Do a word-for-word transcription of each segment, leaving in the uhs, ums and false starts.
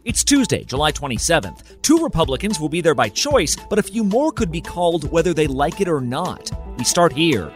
It's Tuesday, July twenty-seventh. Two Republicans will be there by choice, but a few more could be called whether they like it or not. We start here.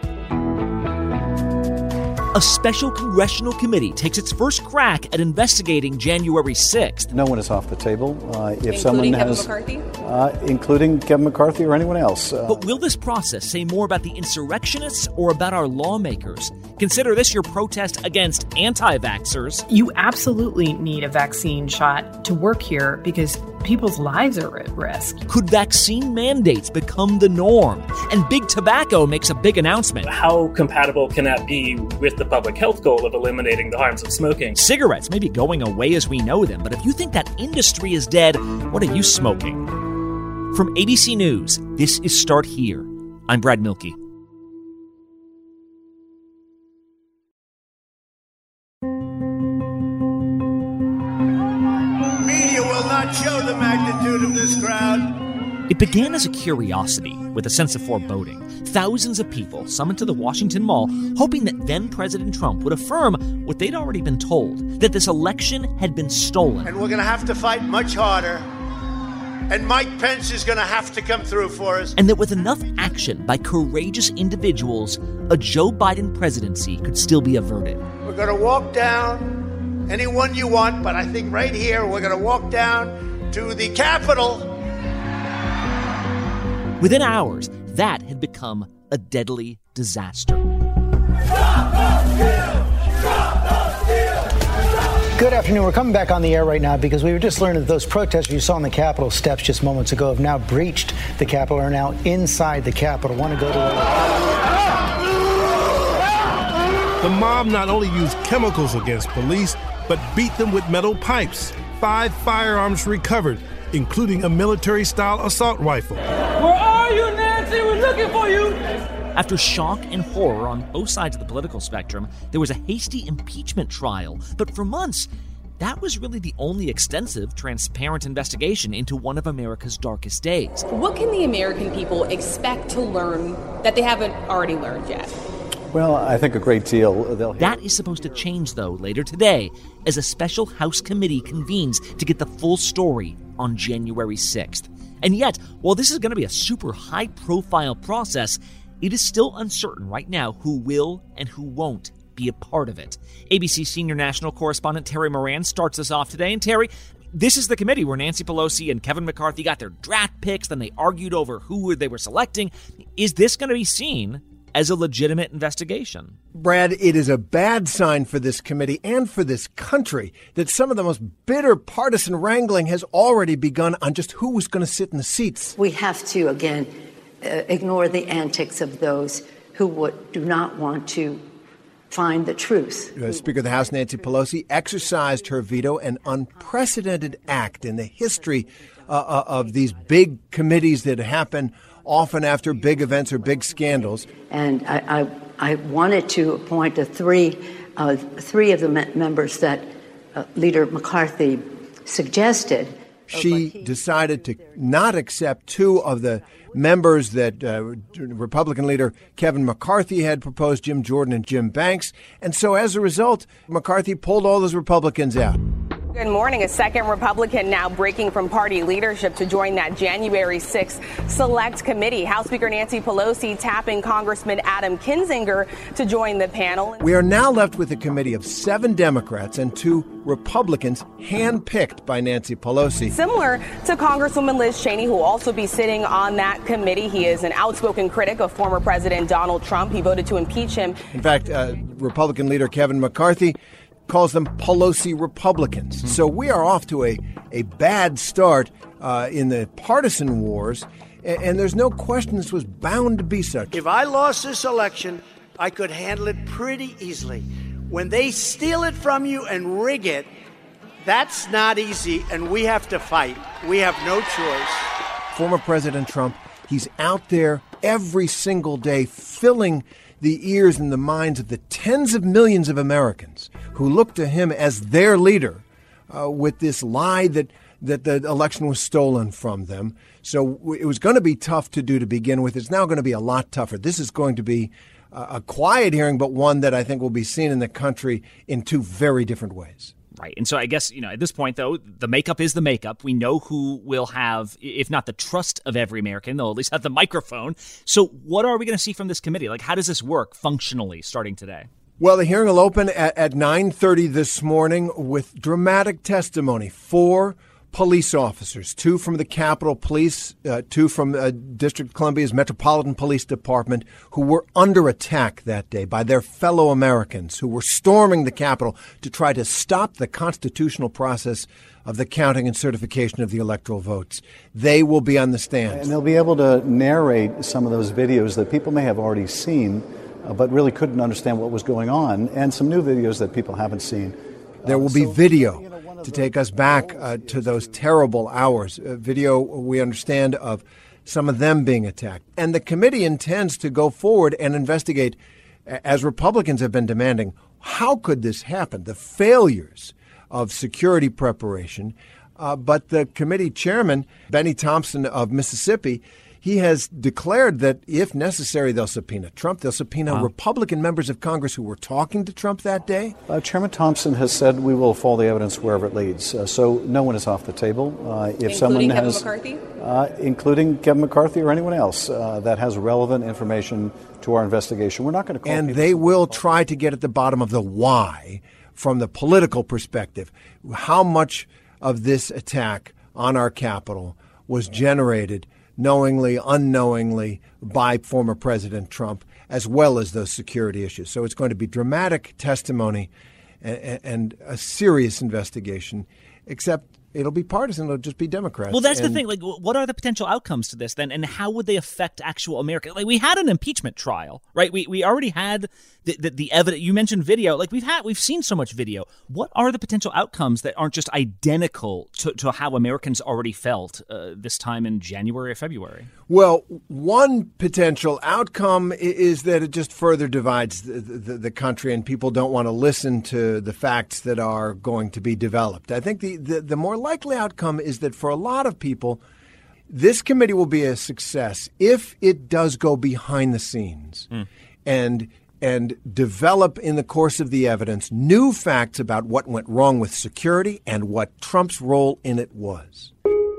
A special congressional committee takes its first crack at investigating January sixth. No one is off the table. Uh, if including someone Kevin has, McCarthy? Uh, including Kevin McCarthy or anyone else. Uh, but will this process say more about the insurrectionists or about our lawmakers? Consider this your protest against anti-vaxxers. You absolutely need a vaccine shot to work here because people's lives are at risk. Could vaccine mandates become the norm? And Big Tobacco makes a big announcement. How compatible can that be with the public health goal of eliminating the harms of smoking? Cigarettes may be going away as we know them, but if you think that industry is dead, what are you smoking? From A B C News, this is Start Here. I'm Brad Milkey. Media will not show the magnitude of this crowd. It began as a curiosity, with a sense of foreboding. Thousands of people summoned to the Washington Mall, hoping that then-President Trump would affirm what they'd already been told, that this election had been stolen. And we're going to have to fight much harder. And Mike Pence is going to have to come through for us. And that with enough action by courageous individuals, a Joe Biden presidency could still be averted. We're going to walk down anyone you want, but I think right here we're going to walk down to the Capitol. Within hours, that had become a deadly disaster. Good afternoon. We're coming back on the air right now because we were just learning that those protesters you saw on the Capitol steps just moments ago have now breached the Capitol, are now inside the Capitol. Want to go to a... The mob not only used chemicals against police, but beat them with metal pipes. Five firearms recovered, including a military-style assault rifle. Where are you, Nancy? We're looking for you. After shock and horror on both sides of the political spectrum, there was a hasty impeachment trial. But for months, that was really the only extensive, transparent investigation into one of America's darkest days. What can the American people expect to learn that they haven't already learned yet? well, I think a great deal. They'll hear. That is supposed to change, though, later today, as a special House committee convenes to get the full story on January sixth. And yet, while this is going to be a super high-profile process, it is still uncertain right now who will and who won't be a part of it. A B C senior national correspondent Terry Moran starts us off today. And Terry, this is the committee where Nancy Pelosi and Kevin McCarthy got their draft picks, then they argued over who they were selecting. Is this going to be seen as a legitimate investigation? Brad, it is a bad sign for this committee and for this country that some of the most bitter partisan wrangling has already begun on just who was going to sit in the seats. We have to, again, uh, ignore the antics of those who would, do not want to find the truth. Uh, Speaker of the House Nancy Pelosi exercised her veto, an unprecedented act in the history uh, of these big committees that happen often after big events or big scandals. And I, I, I wanted to appoint a three, uh, three of the me- members that uh, Leader McCarthy suggested. She decided to not accept two of the members that uh, Republican leader Kevin McCarthy had proposed, Jim Jordan and Jim Banks. And so as a result, McCarthy pulled all those Republicans out. Good morning. A second Republican now breaking from party leadership to join that January sixth select committee. House Speaker Nancy Pelosi tapping Congressman Adam Kinzinger to join the panel. We are now left with a committee of seven Democrats and two Republicans handpicked by Nancy Pelosi. Similar to Congresswoman Liz Cheney, who will also be sitting on that committee. He is an outspoken critic of former President Donald Trump. He voted to impeach him. In fact, uh, Republican leader Kevin McCarthy calls them Pelosi Republicans. Mm-hmm. So we are off to a, a bad start uh, in the partisan wars, and, and there's no question this was bound to be such. If I lost this election, I could handle it pretty easily. When they steal it from you and rig it, that's not easy, and we have to fight. We have no choice. Former President Trump, he's out there every single day filling the ears and the minds of the tens of millions of Americans who look to him as their leader uh, with this lie that, that the election was stolen from them. So it was going to be tough to do to begin with. It's now going to be a lot tougher. This is going to be a quiet hearing, but one that I think will be seen in the country in two very different ways. Right. And so I guess, you know, at this point, though, the makeup is the makeup. We know who will have, if not the trust of every American, they'll at least have the microphone. So what are we going to see from this committee? Like, how does this work functionally starting today? Well, the hearing will open at, at nine thirty this morning with dramatic testimony. Four police officers, two from the Capitol Police, uh, two from uh, District of Columbia's Metropolitan Police Department, who were under attack that day by their fellow Americans who were storming the Capitol to try to stop the constitutional process of the counting and certification of the electoral votes. They will be on the stand. And they'll be able to narrate some of those videos that people may have already seen, uh, but really couldn't understand what was going on, and some new videos that people haven't seen. There will be video to take us back uh, to those terrible hours. Uh, video, we understand, of some of them being attacked. And the committee intends to go forward and investigate, as Republicans have been demanding, how could this happen? The failures of security preparation. Uh, but the committee chairman, Benny Thompson of Mississippi, he has declared that if necessary, they'll subpoena Trump. They'll subpoena wow. Republican members of Congress who were talking to Trump that day. Uh, Chairman Thompson has said we will follow the evidence wherever it leads. Uh, so no one is off the table. Uh, if including someone Kevin has, McCarthy? Uh, including Kevin McCarthy or anyone else uh, that has relevant information to our investigation, we're not going to call. And they will try to get at the bottom of the why from the political perspective. How much of this attack on our Capitol was generated knowingly, unknowingly, by former President Trump, as well as those security issues. So it's going to be dramatic testimony and, and a serious investigation, except it'll be partisan. It'll just be Democrats. Well, that's and the thing. Like, what are the potential outcomes to this then, and how would they affect actual America? Like, we had an impeachment trial, right? We we already had the, the, the evidence. You mentioned video. Like, we've had, we've seen so much video. What are the potential outcomes that aren't just identical to, to how Americans already felt uh, this time in January or February? Well, one potential outcome is that it just further divides the, the, the country, and people don't want to listen to the facts that are going to be developed. I think the, the, the more likely outcome is that for a lot of people, this committee will be a success if it does go behind the scenes mm. and and develop in the course of the evidence new facts about what went wrong with security and what Trump's role in it was.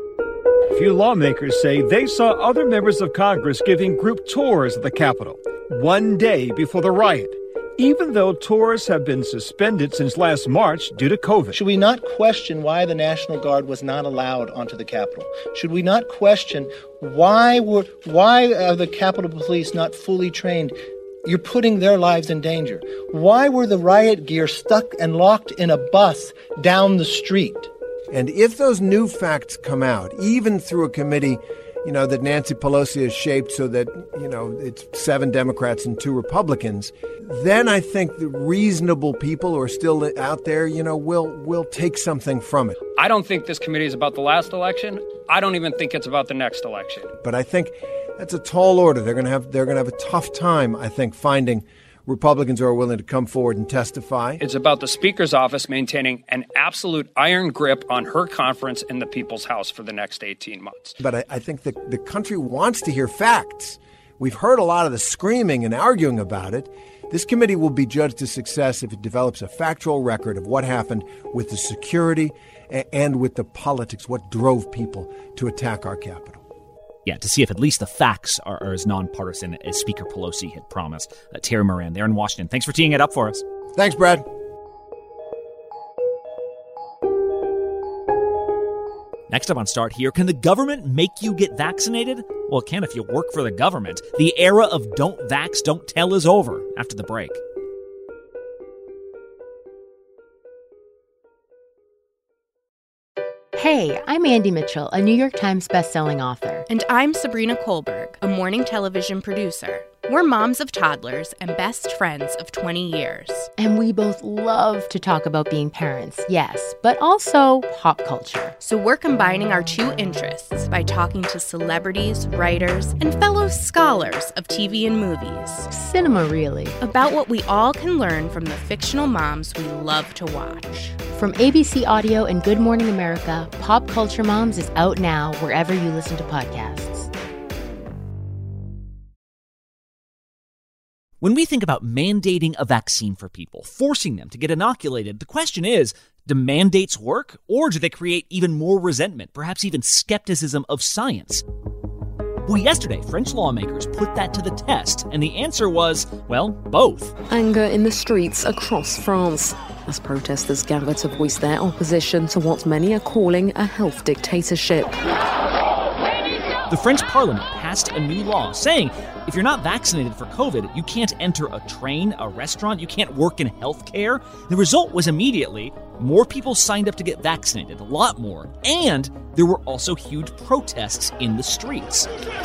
A few lawmakers say they saw other members of Congress giving group tours of the Capitol one day before the riot, even though tours have been suspended since last March due to COVID. Should we not question why the National Guard was not allowed onto the Capitol? Should we not question why were why are the Capitol Police not fully trained? You're putting their lives in danger. Why were the riot gear stuck and locked in a bus down the street? And if those new facts come out, even through a committee, you know, that Nancy Pelosi has shaped so that, you know, it's seven Democrats and two Republicans, then I think the reasonable people who are still out there, you know, will will take something from it. I don't think this committee is about the last election. I don't even think it's about the next election. But I think that's a tall order. They're going to have they're going to have a tough time, I think, finding Republicans who are willing to come forward and testify. It's about the Speaker's office maintaining an absolute iron grip on her conference in the People's House for the next eighteen months. But I, I think the, the country wants to hear facts. We've heard a lot of the screaming and arguing about it. This committee will be judged a success if it develops a factual record of what happened with the security and with the politics, what drove people to attack our Capitol. Yeah, to see if at least the facts are, are as nonpartisan as Speaker Pelosi had promised. Uh, Terry Moran there in Washington. Thanks for teeing it up for us. Thanks, Brad. Next up on Start Here, can the government make you get vaccinated? Well, it can if you work for the government. The era of don't vax, don't tell is over after the break. Hey, I'm Andy Mitchell, a New York Times bestselling author. And I'm Sabrina Kohlberg, a morning television producer. We're moms of toddlers and best friends of twenty years. And we both love to talk about being parents, yes, but also pop culture. So we're combining our two interests by talking to celebrities, writers, and fellow scholars of T V and movies. Cinema, really. About what we all can learn from the fictional moms we love to watch. From A B C Audio and Good Morning America, Pop Culture Moms is out now wherever you listen to podcasts. When we think about mandating a vaccine for people, forcing them to get inoculated, the question is, do mandates work, or do they create even more resentment, perhaps even skepticism of science? Well, yesterday, French lawmakers put that to the test, and the answer was, well, both. Anger in the streets across France as protesters gather to voice their opposition to what many are calling a health dictatorship. The French parliament passed a new law saying if you're not vaccinated for COVID, you can't enter a train, a restaurant, you can't work in healthcare. The result was immediately more people signed up to get vaccinated, a lot more, and there were also huge protests in the streets.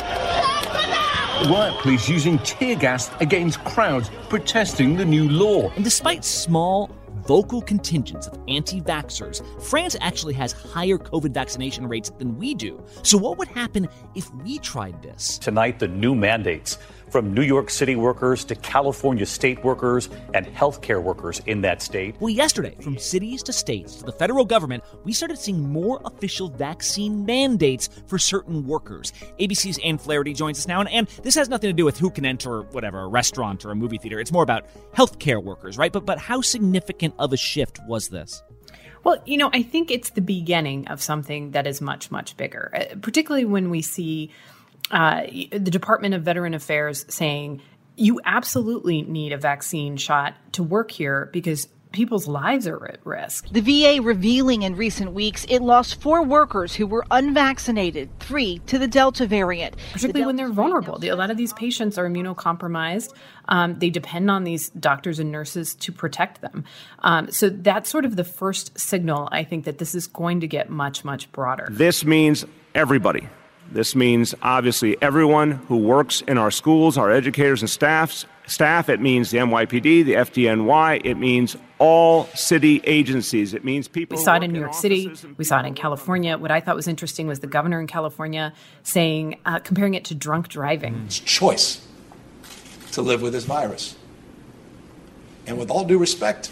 Riot police using tear gas against crowds protesting the new law. And despite small, vocal contingents of anti-vaxxers, France actually has higher COVID vaccination rates than we do. So what would happen if we tried this? Tonight, the new mandates from New York City workers to California state workers and healthcare workers in that state. Well, yesterday, from cities to states to the federal government, we started seeing more official vaccine mandates for certain workers. A B C's Ann Flaherty joins us now, and, and this has nothing to do with who can enter, whatever, a restaurant or a movie theater. It's more about healthcare workers, right? But but how significant of a shift was this? Well, you know, I think it's the beginning of something that is much, much bigger, uh, particularly when we see uh, the Department of Veteran Affairs saying you absolutely need a vaccine shot to work here because people's lives are at risk. The V A revealing in recent weeks it lost four workers who were unvaccinated, three to the Delta variant. Particularly the when they're vulnerable. A lot of these patients are immunocompromised. Um, they depend on these doctors and nurses to protect them. Um, so that's sort of the first signal, I think, that this is going to get much, much broader. This means everybody. This means, obviously, everyone who works in our schools, our educators and staffs, staff. It means the N Y P D, the F D N Y. It means all city agencies. It means people. We saw it in New York City. We saw it in California. What I thought was interesting was the governor in California saying, uh, comparing it to drunk driving. It's choice to live with this virus. And with all due respect,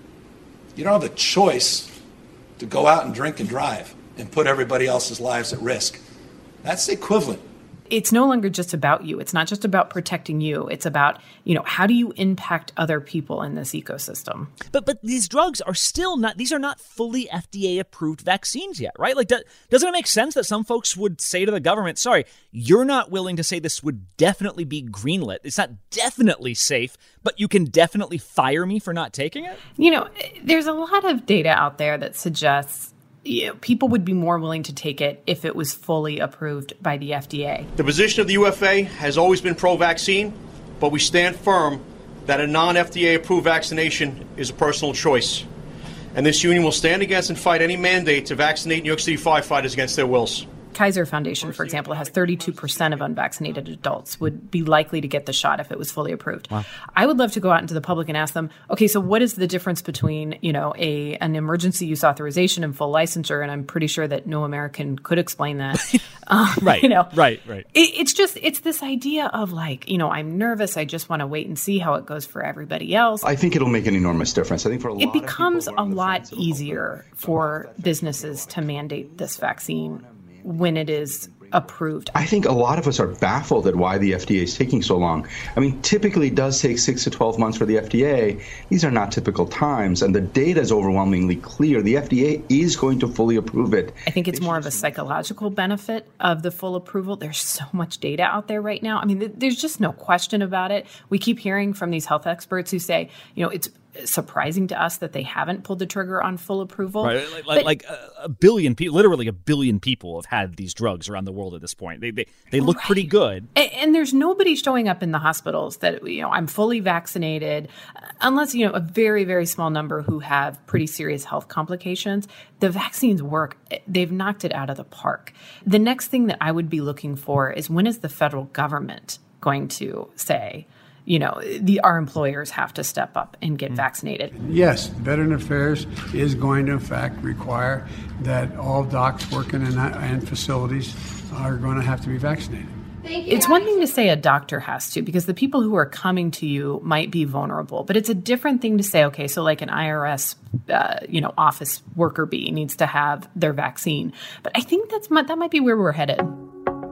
you don't have a choice to go out and drink and drive and put everybody else's lives at risk. That's the equivalent. It's no longer just about you. It's not just about protecting you. It's about, you know, how do you impact other people in this ecosystem? But but these drugs are still not, these are not fully F D A-approved vaccines yet, right? Like, do, doesn't it make sense that some folks would say to the government, sorry, you're not willing to say this would definitely be greenlit. It's not definitely safe, but you can definitely fire me for not taking it? You know, there's a lot of data out there that suggests you know, people would be more willing to take it if it was fully approved by the F D A. The position of the U F A has always been pro-vaccine, but we stand firm that a non-F D A-approved vaccination is a personal choice. And this union will stand against and fight any mandate to vaccinate New York City firefighters against their wills. Kaiser Foundation, for example, has thirty-two percent of unvaccinated adults would be likely to get the shot if it was fully approved. Wow. I would love to go out into the public and ask them, okay, so what is the difference between, you know, a an emergency use authorization and full licensure? And I'm pretty sure that no American could explain that. um, right, you know, right, right. It, it's just, it's this idea of like, you know, I'm nervous. I just want to wait and see how it goes for everybody else. I think it'll make an enormous difference. I think for a lot it becomes of people a lot easier for businesses to mandate this vaccine when it is approved. I think a lot of us are baffled at why the F D A is taking so long. I mean, typically it does take six to twelve months for the F D A. These are not typical times, and the data is overwhelmingly clear. The F D A is going to fully approve it. I think it's more of a psychological benefit of the full approval. There's so much data out there right now. I mean, th- there's just no question about it. We keep hearing from these health experts who say, you know, it's surprising to us that they haven't pulled the trigger on full approval. Right, like, but, like a, a billion people, literally a billion people have had these drugs around the world at this point. They they, they look right. pretty good. And, and there's nobody showing up in the hospitals that, you know, I'm fully vaccinated, unless, you know, a very, very small number who have pretty serious health complications. The vaccines work. They've knocked it out of the park. The next thing that I would be looking for is when is the federal government going to say, you know, the our employers have to step up and get vaccinated. Yes, Veteran Affairs is going to, in fact, require that all docs working in, in facilities are going to have to be vaccinated. It's one thing to say a doctor has to, because the people who are coming to you might be vulnerable. But it's a different thing to say, okay, so like an I R S, uh, you know, office worker bee needs to have their vaccine. But I think that's that might be where we're headed.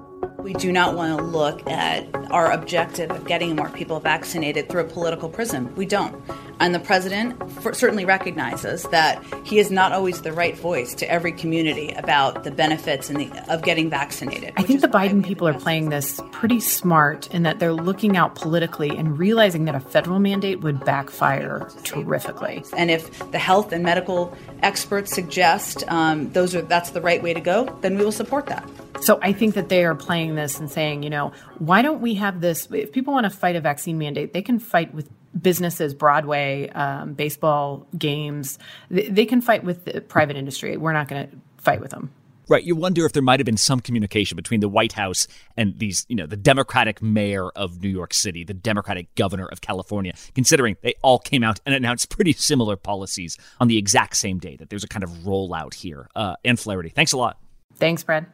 We do not want to look at our objective of getting more people vaccinated through a political prism. We don't. And the president for, certainly recognizes that he is not always the right voice to every community about the benefits and the, of getting vaccinated. I think the Biden people are playing this pretty smart in that they're looking out politically and realizing that a federal mandate would backfire terrifically. And if the health and medical experts suggest um, those are that's the right way to go, then we will support that. So I think that they are playing this and saying, you know, why don't we have this? If people want to fight a vaccine mandate, they can fight with businesses, Broadway, um, baseball games. They, they can fight with the private industry. We're not going to fight with them. Right. You wonder if there might have been some communication between the White House and these, you know, the Democratic mayor of New York City, the Democratic governor of California, considering they all came out and announced pretty similar policies on the exact same day, that there's a kind of rollout here. Uh, Ann Flaherty, thanks a lot. Thanks, Brad.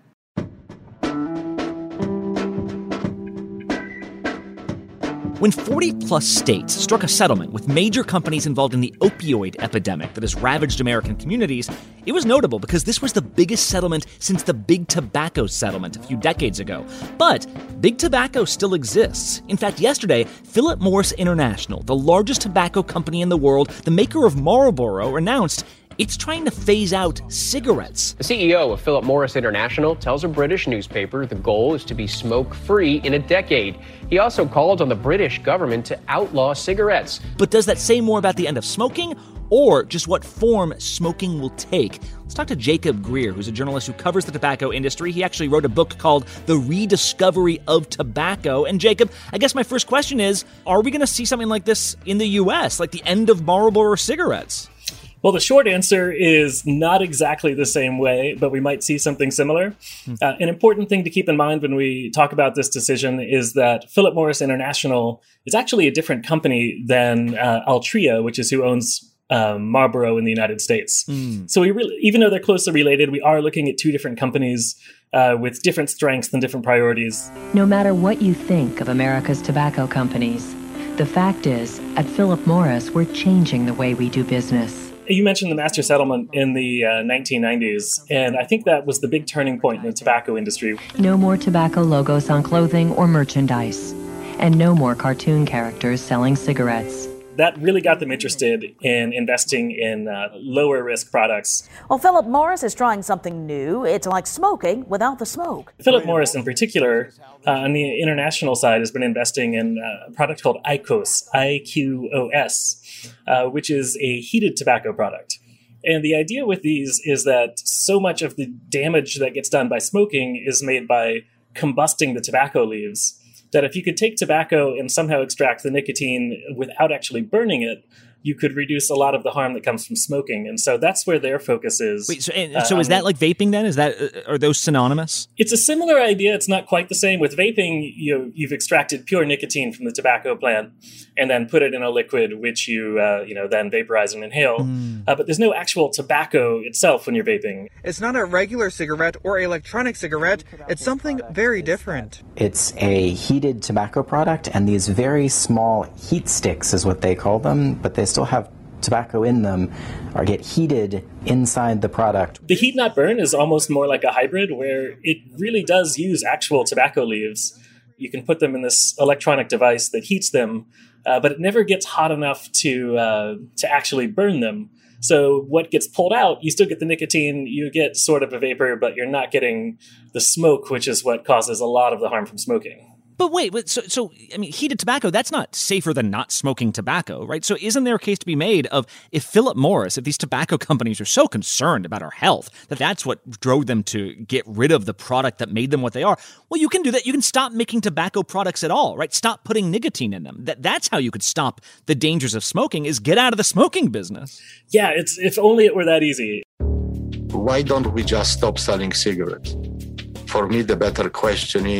When forty-plus states struck a settlement with major companies involved in the opioid epidemic that has ravaged American communities, it was notable because this was the biggest settlement since the Big Tobacco settlement a few decades ago. But Big Tobacco still exists. In fact, yesterday, Philip Morris International, the largest tobacco company in the world, the maker of Marlboro, announced it's trying to phase out cigarettes. The C E O of Philip Morris International tells a British newspaper the goal is to be smoke-free in a decade. He also called on the British government to outlaw cigarettes. But does that say more about the end of smoking or just what form smoking will take? Let's talk to Jacob Greer, who's a journalist who covers the tobacco industry. He actually wrote a book called The Rediscovery of Tobacco. And Jacob, I guess my first question is, are we going to see something like this in the U S, like the end of Marlboro cigarettes? Well, the short answer is not exactly the same way, but we might see something similar. Hmm. Uh, an important thing to keep in mind when we talk about this decision is that Philip Morris International is actually a different company than uh, Altria, which is who owns um, Marlboro in the United States. Hmm. So we really, even though they're closely related, we are looking at two different companies uh, with different strengths and different priorities. No matter what you think of America's tobacco companies, the fact is, at Philip Morris, we're changing the way we do business. You mentioned the master settlement in the uh, nineteen nineties, and I think that was the big turning point in the tobacco industry. No more tobacco logos on clothing or merchandise, and no more cartoon characters selling cigarettes. That really got them interested in investing in uh, lower risk products. Well, Philip Morris is trying something new. It's like smoking without the smoke. Philip Morris in particular, uh, on the international side, has been investing in a product called IQOS, I Q O S, uh, which is a heated tobacco product. And the idea with these is that so much of the damage that gets done by smoking is made by combusting the tobacco leaves, that if you could take tobacco and somehow extract the nicotine without actually burning it, you could reduce a lot of the harm that comes from smoking. And so that's where their focus is. Wait, so, and, so uh, is that like vaping then? Is that, uh, are those synonymous? It's a similar idea. It's not quite the same. With vaping, you, you've extracted pure nicotine from the tobacco plant and then put it in a liquid, which you, uh, you know, then vaporize and inhale. Mm. Uh, but there's no actual tobacco itself when you're vaping. It's not a regular cigarette or electronic cigarette. It's something very different. It's a heated tobacco product, and these very small heat sticks is what they call them, but they still have tobacco in them, or get heated inside the product. The heat not burn is almost more like a hybrid where it really does use actual tobacco leaves. You can put them in this electronic device that heats them, uh, but it never gets hot enough to uh, to actually burn them. So what gets pulled out, you still get the nicotine, you get sort of a vapor, but you're not getting the smoke, which is what causes a lot of the harm from smoking. But wait, but so, so, I mean, heated tobacco, that's not safer than not smoking tobacco, right? So isn't there a case to be made of if Philip Morris, if these tobacco companies are so concerned about our health, that that's what drove them to get rid of the product that made them what they are? Well, you can do that. You can stop making tobacco products at all, right? Stop putting nicotine in them. That That's how you could stop the dangers of smoking, is get out of the smoking business. Yeah, it's if only it were that easy. Why don't we just stop selling cigarettes? For me, the better question is,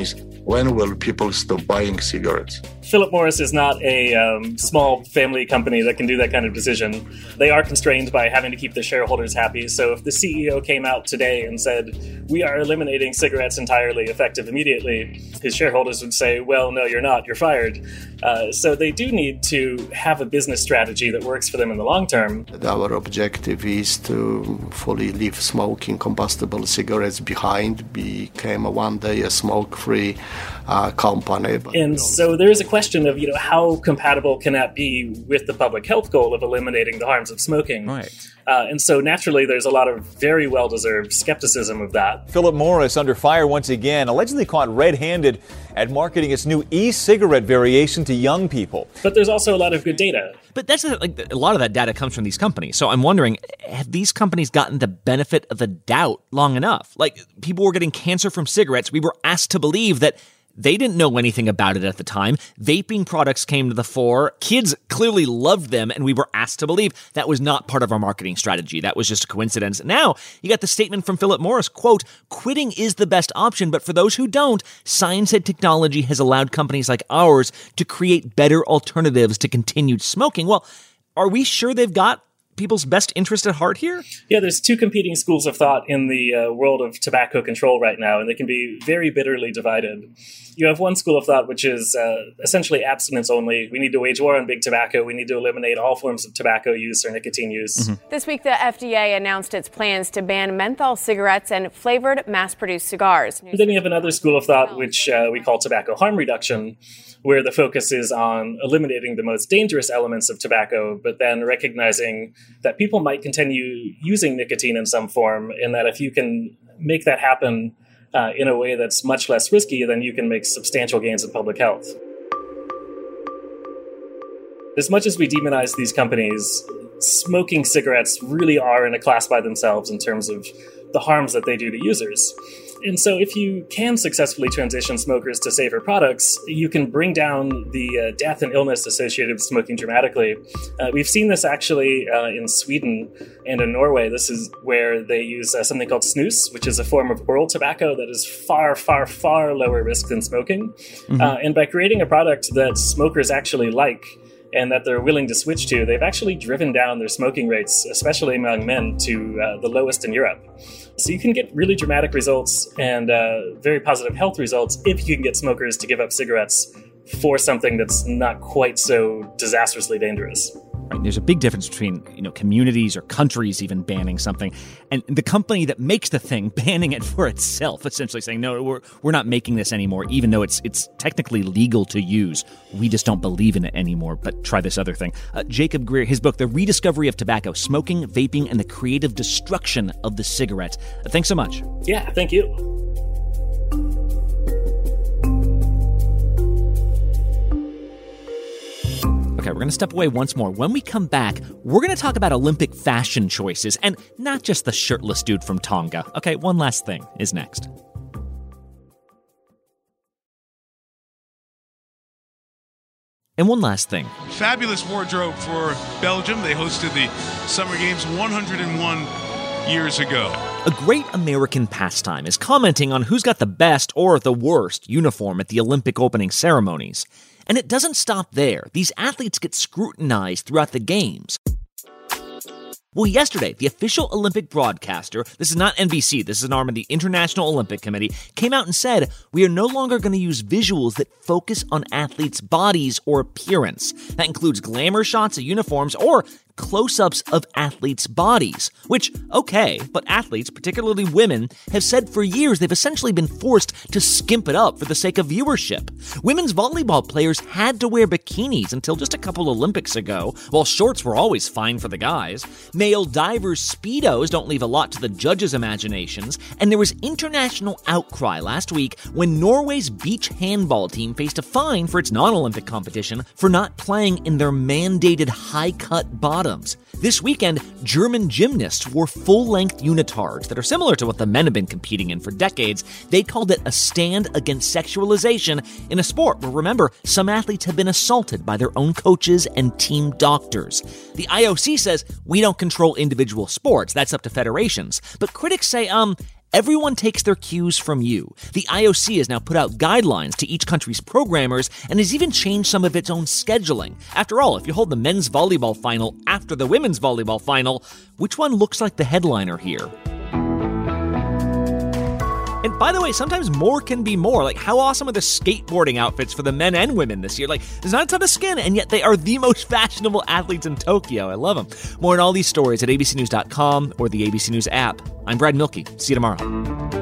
When will people stop buying cigarettes? Philip Morris is not a um, small family company that can do that kind of decision. They are constrained by having to keep their shareholders happy. So if the C E O came out today and said, we are eliminating cigarettes entirely, effective immediately, his shareholders would say, well, no, you're not, you're fired. Uh, so they do need to have a business strategy that works for them in the long term. Our objective is to fully leave smoking combustible cigarettes behind, became a one day a smoke-free uh, company. But and so there is a question of, you know, how compatible can that be with the public health goal of eliminating the harms of smoking? Right. Uh, and so naturally, there's a lot of very well-deserved skepticism of that. Philip Morris under fire once again, allegedly caught red-handed at marketing its new e-cigarette variation to young people. But there's also a lot of good data. But that's a, like a lot of that data comes from these companies. So I'm wondering, have these companies gotten the benefit of the doubt long enough? Like, people were getting cancer from cigarettes. We were asked to believe that they didn't know anything about it at the time. Vaping products came to the fore. Kids clearly loved them, and we were asked to believe that was not part of our marketing strategy. That was just a coincidence. Now, you got the statement from Philip Morris, quote, quitting is the best option, but for those who don't, science and technology has allowed companies like ours to create better alternatives to continued smoking. Well, are we sure they've got people's best interest at heart here? Yeah, there's two competing schools of thought in the uh, world of tobacco control right now, and they can be very bitterly divided. You have one school of thought which is uh, essentially abstinence only. We need to wage war on big tobacco. We need to eliminate all forms of tobacco use or nicotine use. Mm-hmm. This week, the F D A announced its plans to ban menthol cigarettes and flavored mass-produced cigars. And then you have another school of thought which uh, we call tobacco harm reduction, where the focus is on eliminating the most dangerous elements of tobacco, but then recognizing that people might continue using nicotine in some form, and that if you can make that happen uh, in a way that's much less risky, then you can make substantial gains in public health. As much as we demonize these companies, smoking cigarettes really are in a class by themselves in terms of the harms that they do to users. And so if you can successfully transition smokers to safer products, you can bring down the uh, death and illness associated with smoking dramatically. Uh, we've seen this actually uh, in Sweden and in Norway. This is where they use uh, something called snus, which is a form of oral tobacco that is far, far, far lower risk than smoking. Mm-hmm. Uh, and by creating a product that smokers actually like, and that they're willing to switch to, they've actually driven down their smoking rates, especially among men, to uh, the lowest in Europe. So you can get really dramatic results and uh, very positive health results if you can get smokers to give up cigarettes for something that's not quite so disastrously dangerous. Right. There's a big difference between, you know, communities or countries even banning something and the company that makes the thing banning it for itself, essentially saying, no, we're we're not making this anymore, even though it's it's technically legal to use. We just don't believe in it anymore, but try this other thing. Uh, Jacob Greer, his book, The Rediscovery of Tobacco, Smoking, Vaping, and the Creative Destruction of the Cigarette. Uh, thanks so much. Yeah, thank you. Okay, we're going to step away once more. When we come back, we're going to talk about Olympic fashion choices and not just the shirtless dude from Tonga. Okay, one last thing is next. And one last thing. Fabulous wardrobe for Belgium. They hosted the Summer Games one hundred one years ago. A great American pastime is commenting on who's got the best or the worst uniform at the Olympic opening ceremonies. And it doesn't stop there. These athletes get scrutinized throughout the games. Well, yesterday, the official Olympic broadcaster, this is not N B C, this is an arm of the International Olympic Committee, came out and said, we are no longer going to use visuals that focus on athletes' bodies or appearance. That includes glamour shots of uniforms or close-ups of athletes' bodies. Which, okay, but athletes, particularly women, have said for years they've essentially been forced to skimp it up for the sake of viewership. Women's volleyball players had to wear bikinis until just a couple Olympics ago, while shorts were always fine for the guys. Male divers' Speedos don't leave a lot to the judges' imaginations, and there was international outcry last week when Norway's beach handball team faced a fine for its non-Olympic competition for not playing in their mandated high-cut bottoms. This weekend, German gymnasts wore full-length unitards that are similar to what the men have been competing in for decades. They called it a stand against sexualization in a sport where, remember, some athletes have been assaulted by their own coaches and team doctors. The I O C says, we don't control individual sports, that's up to federations. But critics say, um, Everyone takes their cues from you. The I O C has now put out guidelines to each country's programmers and has even changed some of its own scheduling. After all, if you hold the men's volleyball final after the women's volleyball final, which one looks like the headliner here? And by the way, sometimes more can be more. Like, how awesome are the skateboarding outfits for the men and women this year? Like, there's not a ton of skin, and yet they are the most fashionable athletes in Tokyo. I love them. More on all these stories at a b c news dot com or the A B C News app. I'm Brad Milkey. See you tomorrow.